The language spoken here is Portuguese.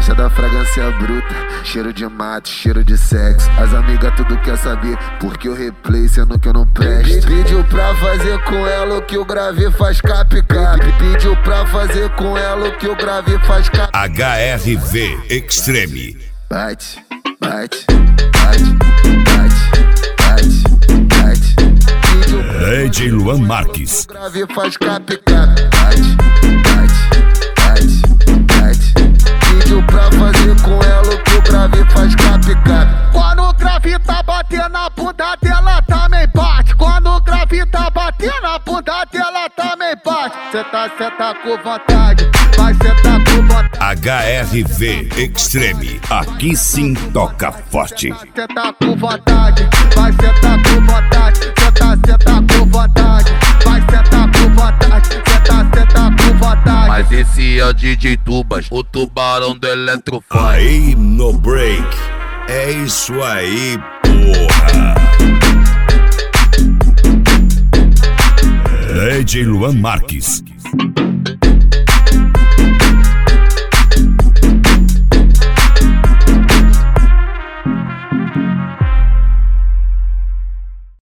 caixa da fragrância bruta, cheiro de mato, cheiro de sexo. As amigas tudo quer saber, porque eu replay sendo que eu não presto. Pediu pra fazer com ela o que eu gravei, faz cap-cap. Pediu pra fazer com ela o que eu gravei, faz cap. HRV Extreme. Bate, bate, bate, bate, bate, bate. DJ Luan Marques. Gravei, faz cap-cap. Bate, bate, bate, bate. Pediu pra fazer com ela o que eu gravei, faz cap-cap. Quando o grave tá batendo na bunda dela, também bate. Quando o grave tá batendo na bunda dela, também bate. Cê tá com vontade, vai sentar com vontade. HRV Extreme. Aqui sim toca forte. Cê tá com vontade, vai sentar com vontade. Cê tá com vontade, vai sentar com vontade. Cê tá com vontade. Mas esse é o DJ Tubas, o tubarão do Electrofone. Aí no break. É isso aí, porra. DJ Luan Marques.